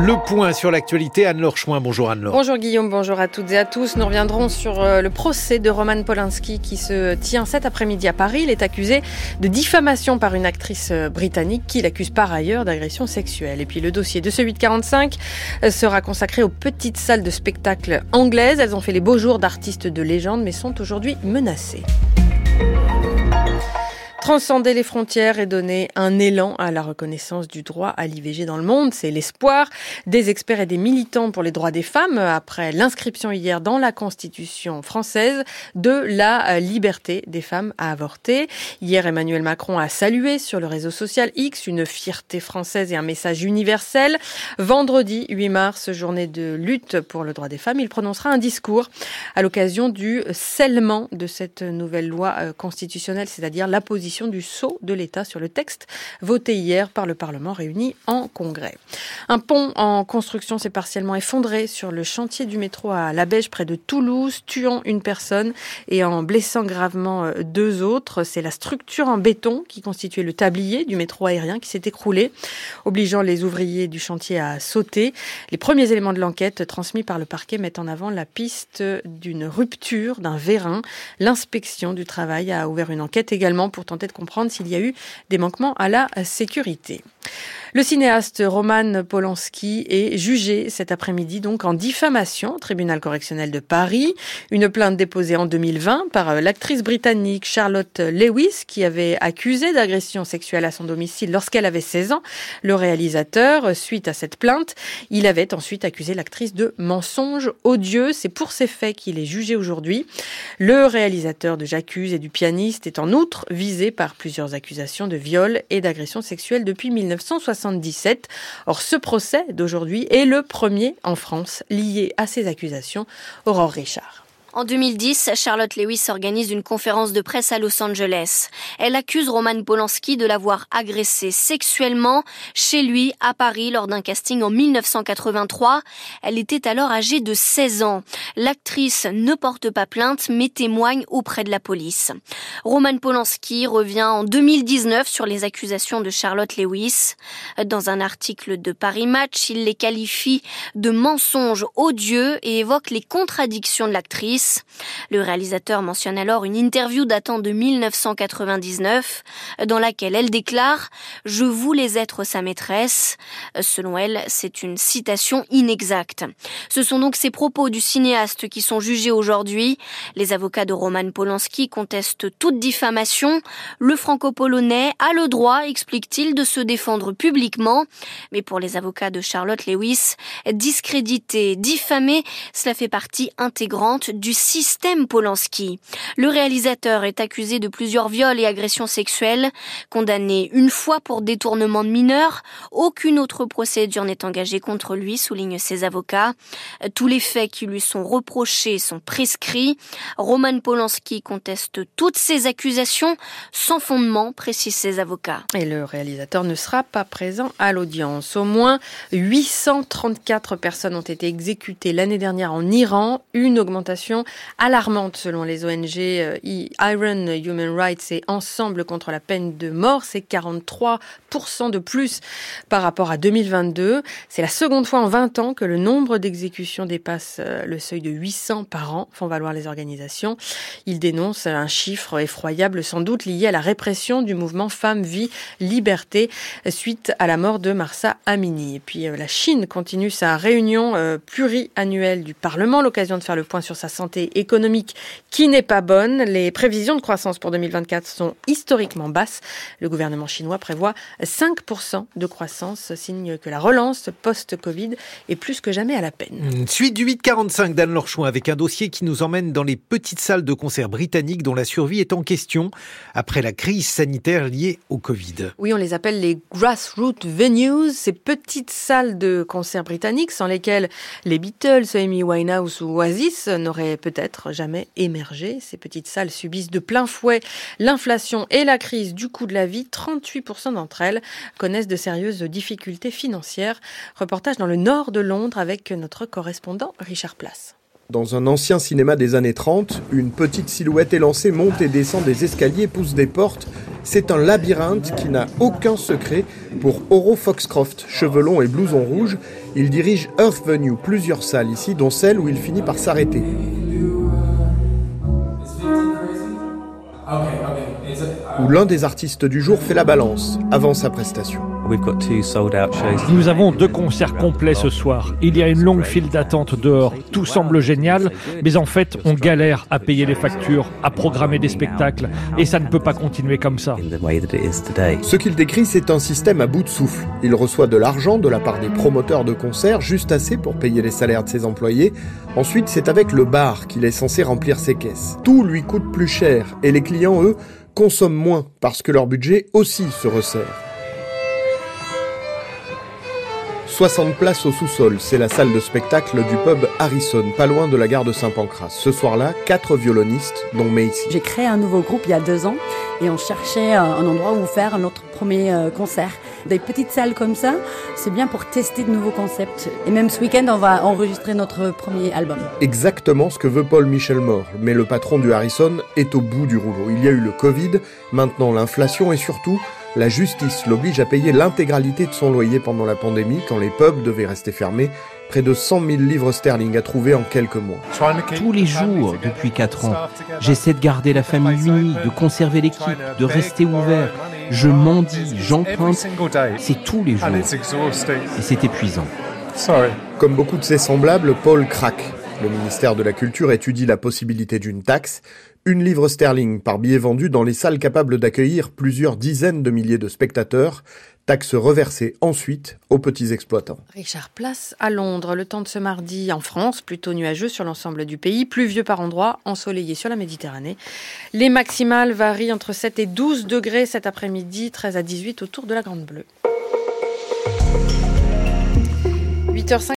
Le point sur l'actualité, Anne-Laure Chouin. Bonjour Anne-Laure. Bonjour Guillaume, bonjour à toutes et à tous. Nous reviendrons sur le procès de Roman Polanski qui se tient cet après-midi à Paris. Il est accusé de diffamation par une actrice britannique qui l'accuse par ailleurs d'agression sexuelle. Et puis le dossier de ce 845 sera consacré aux petites salles de spectacle anglaises. Elles ont fait les beaux jours d'artistes de légende mais sont aujourd'hui menacées. Transcender les frontières et donner un élan à la reconnaissance du droit à l'IVG dans le monde, c'est l'espoir des experts et des militants pour les droits des femmes après l'inscription hier dans la Constitution française de la liberté des femmes à avorter. Hier, Emmanuel Macron a salué sur le réseau social X une fierté française et un message universel. Vendredi 8 mars, journée de lutte pour le droit des femmes, il prononcera un discours à l'occasion du scellement de cette nouvelle loi constitutionnelle, c'est-à-dire l'apposition du sceau de l'État sur le texte voté hier par le Parlement réuni en congrès. Un pont en construction s'est partiellement effondré sur le chantier du métro à Labège près de Toulouse, tuant une personne et en blessant gravement deux autres. C'est la structure en béton qui constituait le tablier du métro aérien qui s'est écroulé, obligeant les ouvriers du chantier à sauter. Les premiers éléments de l'enquête transmis par le parquet mettent en avant la piste d'une rupture d'un vérin. L'inspection du travail a ouvert une enquête également pour tenter de comprendre s'il y a eu des manquements à la sécurité. Le cinéaste Roman Polanski est jugé cet après-midi donc en diffamation au tribunal correctionnel de Paris. Une plainte déposée en 2020 par l'actrice britannique Charlotte Lewis qui avait accusé d'agression sexuelle à son domicile lorsqu'elle avait 16 ans. Le réalisateur, suite à cette plainte, il avait ensuite accusé l'actrice de mensonge odieux. C'est pour ces faits qu'il est jugé aujourd'hui. Le réalisateur de J'accuse et du pianiste est en outre visé par plusieurs accusations de viol et d'agression sexuelle depuis 1977. Or, ce procès d'aujourd'hui est le premier en France lié à ces accusations. Aurore Richard. En 2010, Charlotte Lewis organise une conférence de presse à Los Angeles. Elle accuse Roman Polanski de l'avoir agressé sexuellement chez lui à Paris lors d'un casting en 1983. Elle était alors âgée de 16 ans. L'actrice ne porte pas plainte mais témoigne auprès de la police. Roman Polanski revient en 2019 sur les accusations de Charlotte Lewis. Dans un article de Paris Match, il les qualifie de mensonges odieux et évoque les contradictions de l'actrice. Le réalisateur mentionne alors une interview datant de 1999 dans laquelle elle déclare « Je voulais être sa maîtresse ». Selon elle, c'est une citation inexacte. Ce sont donc ces propos du cinéaste qui sont jugés aujourd'hui. Les avocats de Roman Polanski contestent toute diffamation. Le franco-polonais a le droit, explique-t-il, de se défendre publiquement. Mais pour les avocats de Charlotte Lewis, discréditer, diffamer, cela fait partie intégrante du système Polanski. Le réalisateur est accusé de plusieurs viols et agressions sexuelles, condamné une fois pour détournement de mineurs. Aucune autre procédure n'est engagée contre lui, soulignent ses avocats. Tous les faits qui lui sont reprochés sont prescrits. Roman Polanski conteste toutes ces accusations sans fondement, précisent ses avocats. Et le réalisateur ne sera pas présent à l'audience. Au moins 834 personnes ont été exécutées l'année dernière en Iran, une augmentation alarmante selon les ONG Iron Human Rights et Ensemble contre la peine de mort. C'est 43% de plus par rapport à 2022. C'est la seconde fois en 20 ans que le nombre d'exécutions dépasse le seuil de 800 par an, font valoir les organisations. Ils dénoncent un chiffre effroyable sans doute lié à la répression du mouvement Femmes, Vie, Liberté suite à la mort de Mahsa Amini. Et puis la Chine continue sa réunion pluriannuelle du Parlement, l'occasion de faire le point sur sa santé économique qui n'est pas bonne. Les prévisions de croissance pour 2024 sont historiquement basses. Le gouvernement chinois prévoit 5% de croissance, signe que la relance post-Covid est plus que jamais à la peine. Suite du 845 d'Anne-Laure Chouin avec un dossier qui nous emmène dans les petites salles de concert britanniques dont la survie est en question après la crise sanitaire liée au Covid. Oui, on les appelle les grassroots venues, ces petites salles de concert britanniques sans lesquelles les Beatles, Amy Winehouse ou Oasis n'auraient peut-être jamais émergé. Ces petites salles subissent de plein fouet l'inflation et la crise du coût de la vie. 38% d'entre elles connaissent de sérieuses difficultés financières. Reportage dans le nord de Londres avec notre correspondant Richard Place. Dans un ancien cinéma des années 30, une petite silhouette élancée monte et descend des escaliers, pousse des portes. C'est un labyrinthe qui n'a aucun secret pour Oro Foxcroft, cheveux longs et blouson rouge. Il dirige Earth Venue, plusieurs salles ici, dont celle où il finit par s'arrêter. Où l'un des artistes du jour fait la balance avant sa prestation. Nous avons 2 concerts complets ce soir. Il y a une longue file d'attente dehors. Tout semble génial, mais en fait, on galère à payer les factures, à programmer des spectacles, et ça ne peut pas continuer comme ça. Ce qu'il décrit, c'est un système à bout de souffle. Il reçoit de l'argent de la part des promoteurs de concerts, juste assez pour payer les salaires de ses employés. Ensuite, c'est avec le bar qu'il est censé remplir ses caisses. Tout lui coûte plus cher, et les clients, eux, consomment moins, parce que leur budget aussi se resserre. 60 places au sous-sol, c'est la salle de spectacle du pub Harrison, pas loin de la gare de Saint-Pancras. Ce soir-là, 4 violonistes, dont Macy. J'ai créé un nouveau groupe il y a 2 ans et on cherchait un endroit où faire notre premier concert. Des petites salles comme ça, c'est bien pour tester de nouveaux concepts. Et même ce week-end, on va enregistrer notre premier album. Exactement ce que veut Paul Michelmore. Mais le patron du Harrison est au bout du rouleau. Il y a eu le Covid, maintenant l'inflation et surtout, la justice l'oblige à payer l'intégralité de son loyer pendant la pandémie, quand les pubs devaient rester fermés. Près de 100 000 livres sterling à trouver en quelques mois. Tous les jours, depuis 4 ans, j'essaie de garder la famille unie, de conserver l'équipe, de rester ouvert. Je mendie, j'emprunte, c'est tous les jours. Et c'est épuisant. Comme beaucoup de ses semblables, Paul craque. Le ministère de la Culture étudie la possibilité d'une taxe, 1 livre sterling par billet vendu dans les salles capables d'accueillir plusieurs dizaines de milliers de spectateurs, taxe reversée ensuite aux petits exploitants. Richard, place à Londres. Le temps de ce mardi en France, plutôt nuageux sur l'ensemble du pays, pluvieux par endroits, ensoleillé sur la Méditerranée. Les maximales varient entre 7 et 12 degrés cet après-midi, 13 à 18 autour de la Grande Bleue. 8h05.